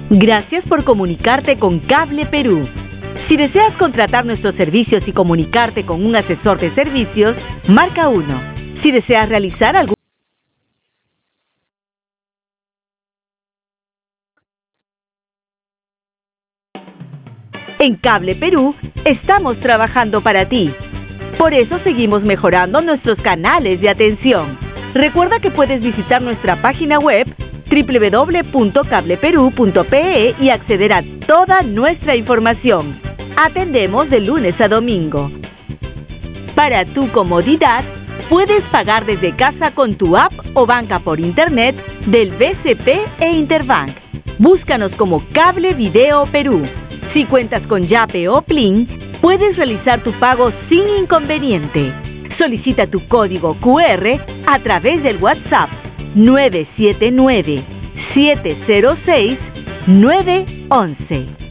Gracias por comunicarte con Cable Perú. Si deseas contratar nuestros servicios y comunicarte con un asesor de servicios, marca 1. Si deseas realizar algún En Cable Perú estamos trabajando para ti. Por eso seguimos mejorando nuestros canales de atención. Recuerda que puedes visitar nuestra página web www.cableperu.pe y acceder a toda nuestra información. Atendemos de lunes a domingo. Para tu comodidad, puedes pagar desde casa con tu app o banca por internet del BCP e Interbank. Búscanos como Cable Video Perú. Si cuentas con Yape o Plin, puedes realizar tu pago sin inconveniente. Solicita tu código QR a través del WhatsApp 979-706-911.